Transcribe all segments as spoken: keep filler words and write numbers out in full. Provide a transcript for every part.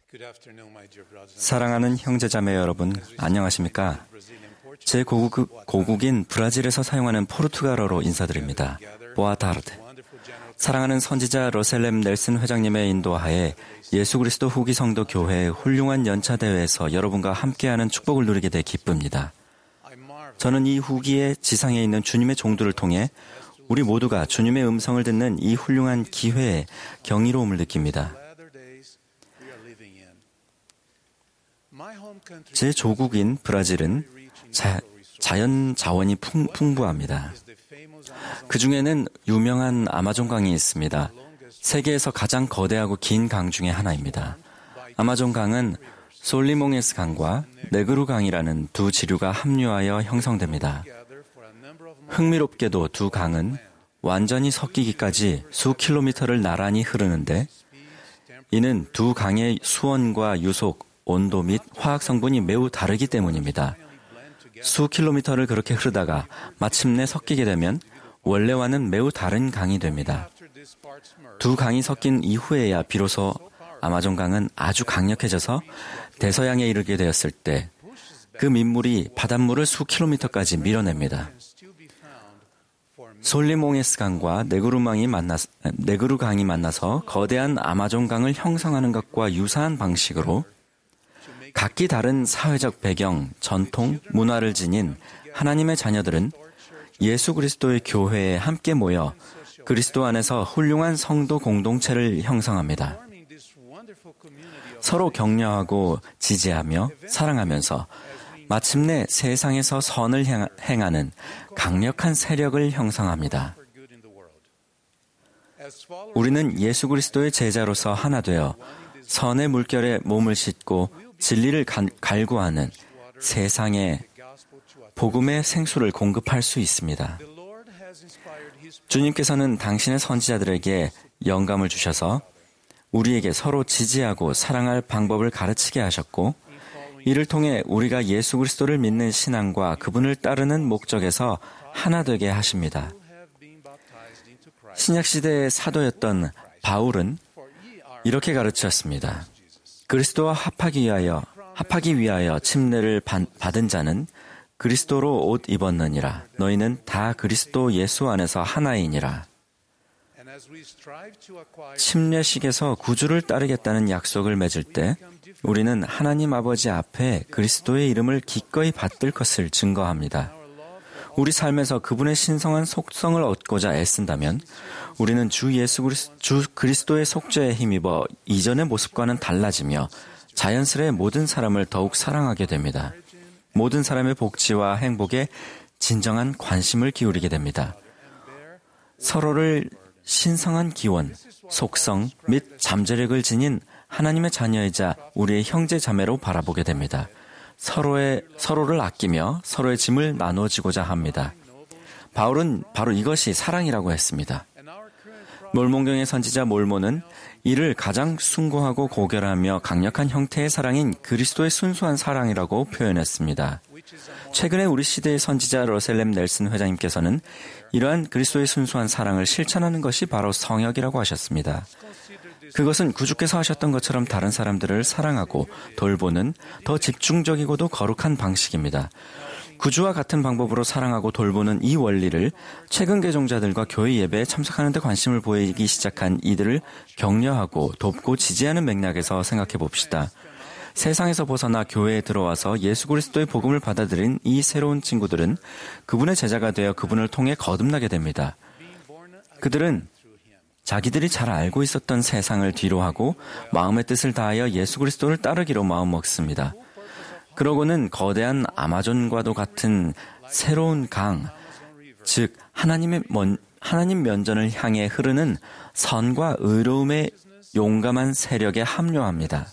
사랑하는 형제자매 여러분, 안녕하십니까? 제 고국, 고국인 브라질에서 사용하는 포르투갈어로 인사드립니다. 보아타르드. 사랑하는 선지자 러셀렘 넬슨 회장님의 인도하에 예수 그리스도 후기 성도 교회의 훌륭한 연차대회에서 여러분과 함께하는 축복을 누리게 돼 기쁩니다. 저는 이 후기에 지상에 있는 주님의 종들을 통해 우리 모두가 주님의 음성을 듣는 이 훌륭한 기회에 경이로움을 느낍니다. 제 조국인 브라질은 자, 자연 자원이 풍, 풍부합니다. 그 중에는 유명한 아마존 강이 있습니다. 세계에서 가장 거대하고 긴 강 중에 하나입니다. 아마존 강은 솔리몽에스 강과 네그루 강이라는 두 지류가 합류하여 형성됩니다. 흥미롭게도 두 강은 완전히 섞이기까지 수 킬로미터를 나란히 흐르는데 이는 두 강의 수온과 유속, 온도 및 화학 성분이 매우 다르기 때문입니다. 수 킬로미터를 그렇게 흐르다가 마침내 섞이게 되면 원래와는 매우 다른 강이 됩니다. 두 강이 섞인 이후에야 비로소 아마존강은 아주 강력해져서 대서양에 이르게 되었을 때 그 민물이 바닷물을 수 킬로미터까지 밀어냅니다. 솔리몽에스 강과 네그루강이 만나, 네그루 강이 만나서 거대한 아마존강을 형성하는 것과 유사한 방식으로 각기 다른 사회적 배경, 전통, 문화를 지닌 하나님의 자녀들은 예수 그리스도의 교회에 함께 모여 그리스도 안에서 훌륭한 성도 공동체를 형성합니다. 서로 격려하고 지지하며 사랑하면서 마침내 세상에서 선을 행하는 강력한 세력을 형성합니다. 우리는 예수 그리스도의 제자로서 하나 되어 선의 물결에 몸을 싣고 진리를 갈구하는 세상에 복음의 생수를 공급할 수 있습니다. 주님께서는 당신의 선지자들에게 영감을 주셔서 우리에게 서로 지지하고 사랑할 방법을 가르치게 하셨고 이를 통해 우리가 예수 그리스도를 믿는 신앙과 그분을 따르는 목적에서 하나 되게 하십니다. 신약시대의 사도였던 바울은 이렇게 가르쳤습니다. 그리스도와 합하기 위하여 합하기 위하여 침례를 받은 자는 그리스도로 옷 입었느니라. 너희는 다 그리스도 예수 안에서 하나이니라. 침례식에서 구주를 따르겠다는 약속을 맺을 때 우리는 하나님 아버지 앞에 그리스도의 이름을 기꺼이 받들 것을 증거합니다. 우리 삶에서 그분의 신성한 속성을 얻고자 애쓴다면 우리는 주 예수 그리스, 주 그리스도의 속죄에 힘입어 이전의 모습과는 달라지며 자연스레 모든 사람을 더욱 사랑하게 됩니다. 모든 사람의 복지와 행복에 진정한 관심을 기울이게 됩니다. 서로를 신성한 기원, 속성 및 잠재력을 지닌 하나님의 자녀이자 우리의 형제 자매로 바라보게 됩니다. 서로의, 서로를 아끼며 서로의 짐을 나눠지고자 합니다. 바울은 바로 이것이 사랑이라고 했습니다. 몰몬경의 선지자 몰몬은 이를 가장 숭고하고 고결하며 강력한 형태의 사랑인 그리스도의 순수한 사랑이라고 표현했습니다. 최근에 우리 시대의 선지자 러셀렘 넬슨 회장님께서는 이러한 그리스도의 순수한 사랑을 실천하는 것이 바로 성역이라고 하셨습니다. 그것은 구주께서 하셨던 것처럼 다른 사람들을 사랑하고 돌보는 더 집중적이고도 거룩한 방식입니다. 구주와 같은 방법으로 사랑하고 돌보는 이 원리를 최근 개종자들과 교회 예배에 참석하는 데 관심을 보이기 시작한 이들을 격려하고 돕고 지지하는 맥락에서 생각해 봅시다. 세상에서 벗어나 교회에 들어와서 예수 그리스도의 복음을 받아들인 이 새로운 친구들은 그분의 제자가 되어 그분을 통해 거듭나게 됩니다. 그들은 자기들이 잘 알고 있었던 세상을 뒤로하고 마음의 뜻을 다하여 예수 그리스도를 따르기로 마음먹습니다. 그러고는 거대한 아마존과도 같은 새로운 강, 즉 하나님의 먼, 하나님 면전을 향해 흐르는 선과 의로움의 용감한 세력에 합류합니다.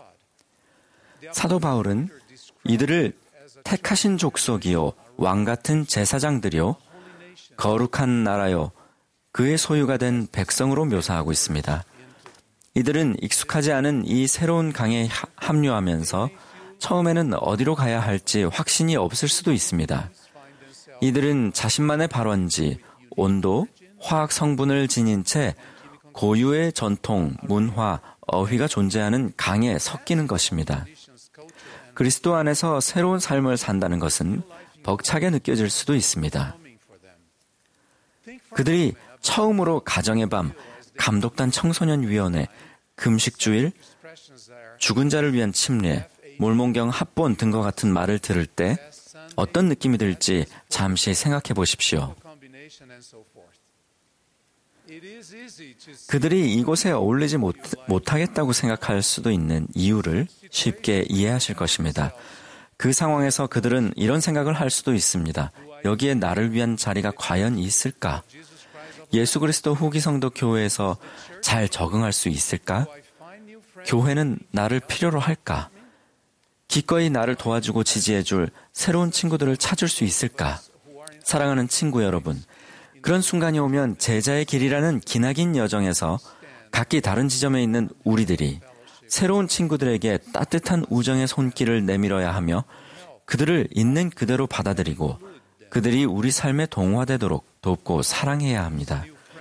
사도 바울은 이들을 택하신 족속이요 왕 같은 제사장들이요 거룩한 나라요 그의 소유가 된 백성으로 묘사하고 있습니다. 이들은 익숙하지 않은 이 새로운 강에 합류하면서 처음에는 어디로 가야 할지 확신이 없을 수도 있습니다. 이들은 자신만의 발원지, 온도, 화학 성분을 지닌 채 고유의 전통, 문화, 어휘가 존재하는 강에 섞이는 것입니다. 그리스도 안에서 새로운 삶을 산다는 것은 벅차게 느껴질 수도 있습니다. 그들이 처음으로 가정의 밤, 감독단 청소년위원회, 금식주일, 죽은 자를 위한 침례, 몰몬경 합본 등과 같은 말을 들을 때 어떤 느낌이 들지 잠시 생각해 보십시오. 그들이 이곳에 어울리지 못, 못하겠다고 생각할 수도 있는 이유를 쉽게 이해하실 것입니다. 그 상황에서 그들은 이런 생각을 할 수도 있습니다. 여기에 나를 위한 자리가 과연 있을까? 예수 그리스도 후기 성도 교회에서 잘 적응할 수 있을까? 교회는 나를 필요로 할까? 기꺼이 나를 도와주고 지지해줄 새로운 친구들을 찾을 수 있을까? 사랑하는 친구 여러분, 그런 순간이 오면 제자의 길이라는 기나긴 여정에서 각기 다른 지점에 있는 우리들이 새로운 친구들에게 따뜻한 우정의 손길을 내밀어야 하며 그들을 있는 그대로 받아들이고 그들이 우리 삶에 동화되도록 돕고 사랑해야 합니다.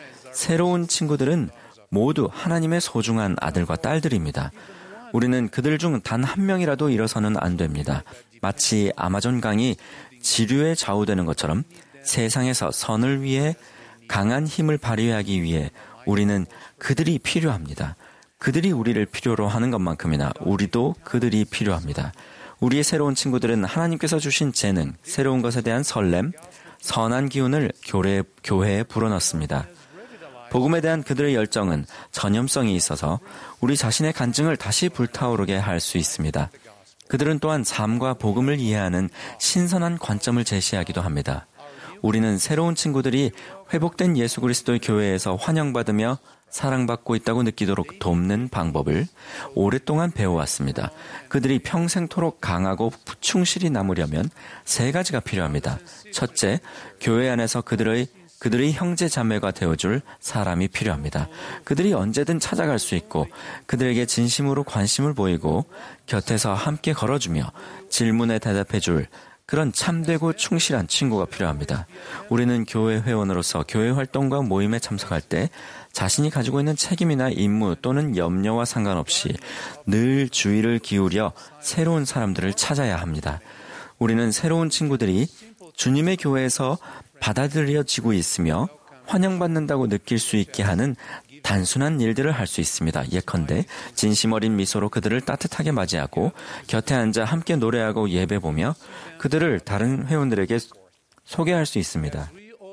새로운 친구들은 모두 하나님의 소중한 아들과 딸들입니다. 우리는 그들 중 단 한 명이라도 잃어서는 안 됩니다. 마치 아마존 강이 지류에 좌우되는 것처럼 세상에서 선을 위해 강한 힘을 발휘하기 위해 우리는 그들이 필요합니다. 그들이 우리를 필요로 하는 것만큼이나 우리도 그들이 필요합니다. 우리의 새로운 친구들은 하나님께서 주신 재능, 새로운 것에 대한 설렘, 선한 기운을 교회, 교회에 불어넣습니다. 복음에 대한 그들의 열정은 전염성이 있어서 우리 자신의 간증을 다시 불타오르게 할 수 있습니다. 그들은 또한 삶과 복음을 이해하는 신선한 관점을 제시하기도 합니다. 우리는 새로운 친구들이 회복된 예수 그리스도의 교회에서 환영받으며 사랑받고 있다고 느끼도록 돕는 방법을 오랫동안 배워왔습니다. 그들이 평생토록 강하고 충실히 남으려면 세 가지가 필요합니다. 첫째, 교회 안에서 그들의 그들의 형제 자매가 되어줄 사람이 필요합니다. 그들이 언제든 찾아갈 수 있고 그들에게 진심으로 관심을 보이고 곁에서 함께 걸어주며 질문에 대답해줄 그런 참되고 충실한 친구가 필요합니다. 우리는 교회 회원으로서 교회 활동과 모임에 참석할 때 자신이 가지고 있는 책임이나 임무 또는 염려와 상관없이 늘 주의를 기울여 새로운 사람들을 찾아야 합니다. 우리는 새로운 친구들이 주님의 교회에서 받아들여지고 있으며 환영받는다고 느낄 수 있게 하는 단순한 일들을 할 수 있습니다. 예컨대 진심 어린 미소로 그들을 따뜻하게 맞이하고 곁에 앉아 함께 노래하고 예배보며 그들을 다른 회원들에게 소개할 수 있습니다.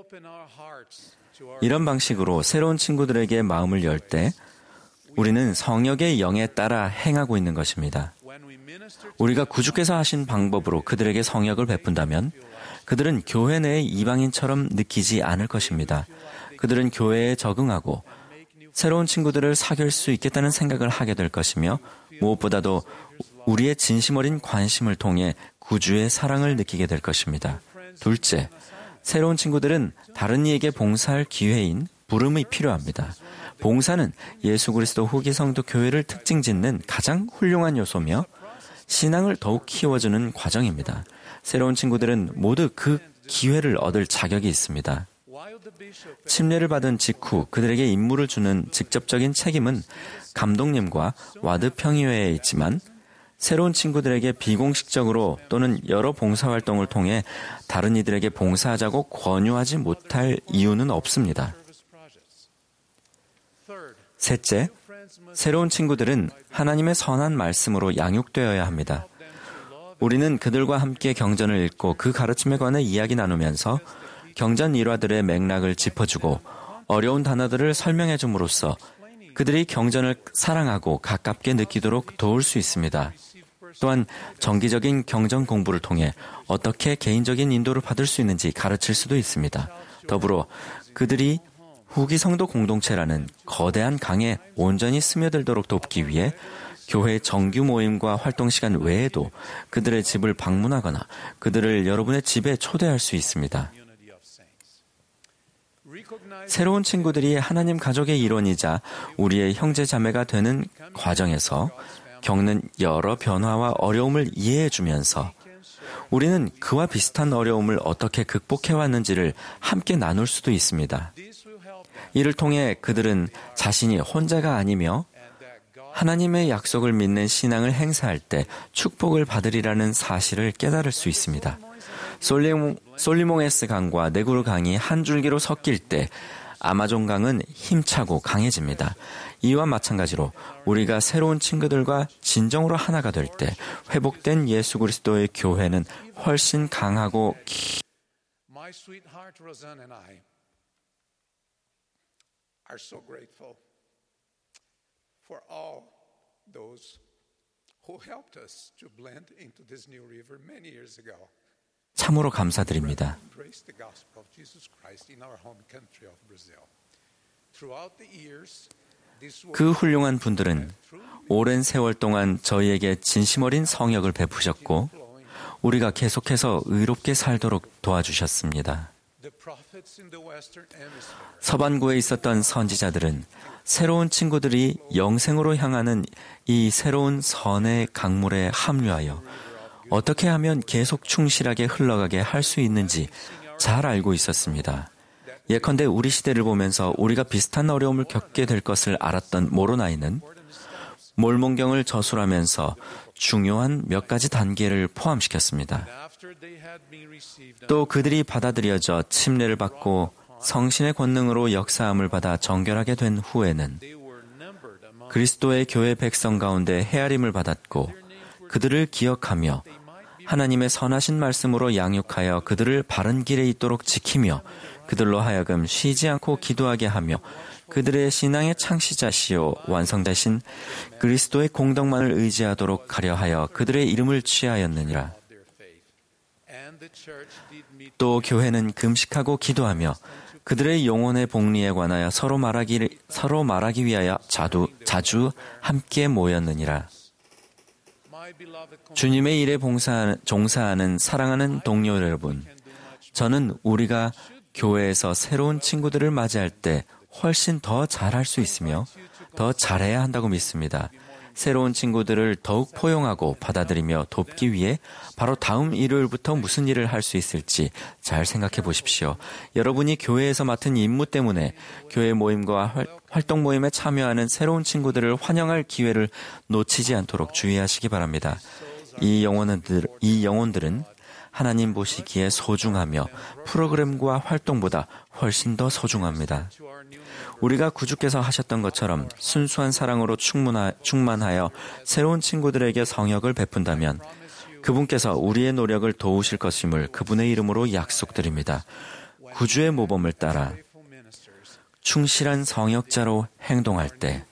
이런 방식으로 새로운 친구들에게 마음을 열 때 우리는 성령의 영에 따라 행하고 있는 것입니다. 우리가 구주께서 하신 방법으로 그들에게 성역을 베푼다면 그들은 교회 내의 이방인처럼 느끼지 않을 것입니다. 그들은 교회에 적응하고 새로운 친구들을 사귈 수 있겠다는 생각을 하게 될 것이며 무엇보다도 우리의 진심 어린 관심을 통해 구주의 사랑을 느끼게 될 것입니다. 둘째, 새로운 친구들은 다른 이에게 봉사할 기회인 부름이 필요합니다. 봉사는 예수 그리스도 후기 성도 교회를 특징 짓는 가장 훌륭한 요소며 신앙을 더욱 키워주는 과정입니다. 새로운 친구들은 모두 그 기회를 얻을 자격이 있습니다. 침례를 받은 직후 그들에게 임무를 주는 직접적인 책임은 감독님과 와드 평의회에 있지만 새로운 친구들에게 비공식적으로 또는 여러 봉사활동을 통해 다른 이들에게 봉사하자고 권유하지 못할 이유는 없습니다. 셋째, 새로운 친구들은 하나님의 선한 말씀으로 양육되어야 합니다. 우리는 그들과 함께 경전을 읽고 그 가르침에 관해 이야기 나누면서 경전 일화들의 맥락을 짚어주고 어려운 단어들을 설명해 줌으로써 그들이 경전을 사랑하고 가깝게 느끼도록 도울 수 있습니다. 또한 정기적인 경전 공부를 통해 어떻게 개인적인 인도를 받을 수 있는지 가르칠 수도 있습니다. 더불어 그들이 후기 성도 공동체라는 거대한 강에 온전히 스며들도록 돕기 위해 교회 정규 모임과 활동 시간 외에도 그들의 집을 방문하거나 그들을 여러분의 집에 초대할 수 있습니다. 새로운 친구들이 하나님 가족의 일원이자 우리의 형제 자매가 되는 과정에서 겪는 여러 변화와 어려움을 이해해주면서 우리는 그와 비슷한 어려움을 어떻게 극복해왔는지를 함께 나눌 수도 있습니다. 이를 통해 그들은 자신이 혼자가 아니며 하나님의 약속을 믿는 신앙을 행사할 때 축복을 받으리라는 사실을 깨달을 수 있습니다. 솔리몽, 솔리몽에스 강과 네구르 강이 한 줄기로 섞일 때 아마존 강은 힘차고 강해집니다. 이와 마찬가지로 우리가 새로운 친구들과 진정으로 하나가 될 때 회복된 예수 그리스도의 교회는 훨씬 강하고 My sweetheart Roseanne and I are so grateful for all those who helped us to blend into this new river many years ago. 참으로 감사드립니다. Embrace the gospel of Jesus Christ in our home country of Brazil. Throughout the years, this was 그 훌륭한 분들은 오랜 세월 동안 저희에게 진심 어린 성역을 베푸셨고 우리가 계속해서 의롭게 살도록 도와주셨습니다. the prophets in the Western Hemisphere. 서반구에 있었던 선지자들은 새로운 친구들이 영생으로 향하는 이 새로운 선의 강물에 합류하여 어떻게 하면 계속 충실하게 흘러가게 할 수 있는지 잘 알고 있었습니다. 예컨대 우리 시대를 보면서 우리가 비슷한 어려움을 겪게 될 것을 알았던 모로나이는 몰몬경을 저술하면서 중요한 몇 가지 단계를 포함시켰습니다. After they had been received 또 그들이 받아들여져 침례를 받고 성신의 권능으로 역사함을 받아 정결하게 된 후에는 they were numbered among 그리스도의 교회 백성 가운데 헤아림을 받았고 그들을 기억하며 하나님의 선하신 말씀으로 양육하여 그들을 바른 길에 있도록 지키며 그들로 하여금 쉬지 않고 기도하게 하며 그들의 신앙의 창시자시요 완성되신 그리스도의 공덕만을 의지하도록 하려 하여 그들의 이름을 취하였느니라. their faith. And the church did meet 또 교회는 금식하고 기도하며 그들의 영혼의 복리에 관하여 서로 말하기, 서로 말하기 위하여 자두, 자주 함께 모였느니라. my beloved 주님의 일에 봉사하는, 종사하는 사랑하는 동료 여러분, 저는 우리가 교회에서 새로운 친구들을 맞이할 때 훨씬 더 잘할 수 있으며 더 잘해야 한다고 믿습니다. 새로운 친구들을 더욱 포용하고 받아들이며 돕기 위해 바로 다음 일요일부터 무슨 일을 할 수 있을지 잘 생각해 보십시오. 여러분이 교회에서 맡은 임무 때문에 교회 모임과 활, 활동 모임에 참여하는 새로운 친구들을 환영할 기회를 놓치지 않도록 주의하시기 바랍니다. 이 영혼들, 이 영혼들은 하나님 보시기에 소중하며 프로그램과 활동보다 훨씬 더 소중합니다. 우리가 구주께서 하셨던 것처럼 순수한 사랑으로 충만하, 충만하여 새로운 친구들에게 성역을 베푼다면 그분께서 우리의 노력을 도우실 것임을 그분의 이름으로 약속드립니다. 구주의 모범을 따라 충실한 성역자로 행동할 때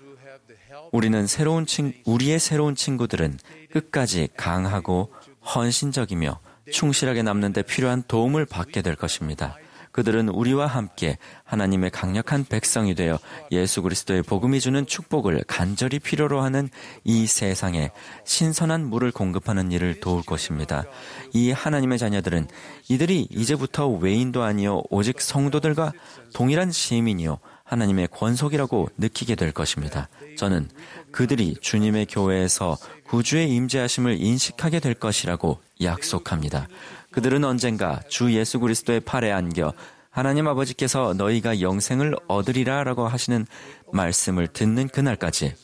우리는 새로운 친, 우리의 새로운 친구들은 끝까지 강하고 헌신적이며 충실하게 남는 데 필요한 도움을 받게 될 것입니다. 그들은 우리와 함께 하나님의 강력한 백성이 되어 예수 그리스도의 복음이 주는 축복을 간절히 필요로 하는 이 세상에 신선한 물을 공급하는 일을 도울 것입니다. 이 하나님의 자녀들은 이들이 이제부터 외인도 아니요 오직 성도들과 동일한 시민이요 하나님의 권속이라고 느끼게 될 것입니다. 저는 그들이 주님의 교회에서 구주의 임재하심을 인식하게 될 것이라고 약속합니다. 그들은 언젠가 주 예수 그리스도의 팔에 안겨 하나님 아버지께서 너희가 영생을 얻으리라 라고 하시는 말씀을 듣는 그날까지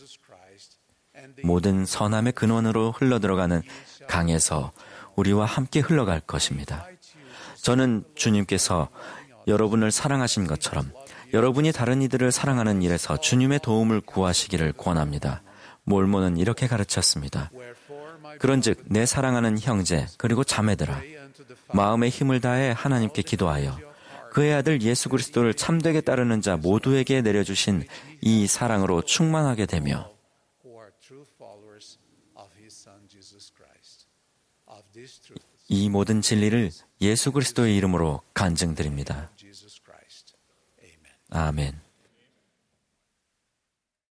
모든 선함의 근원으로 흘러들어가는 강에서 우리와 함께 흘러갈 것입니다. 저는 주님께서 여러분을 사랑하신 것처럼 여러분이 다른 이들을 사랑하는 일에서 주님의 도움을 구하시기를 권합니다. 몰모는 이렇게 가르쳤습니다. 그런즉 내 사랑하는 형제 그리고 자매들아 마음의 힘을 다해 하나님께 기도하여 그의 아들 예수 그리스도를 참되게 따르는 자 모두에게 내려주신 이 사랑으로 충만하게 되며 이 모든 진리를 예수 그리스도의 이름으로 간증드립니다. 아멘.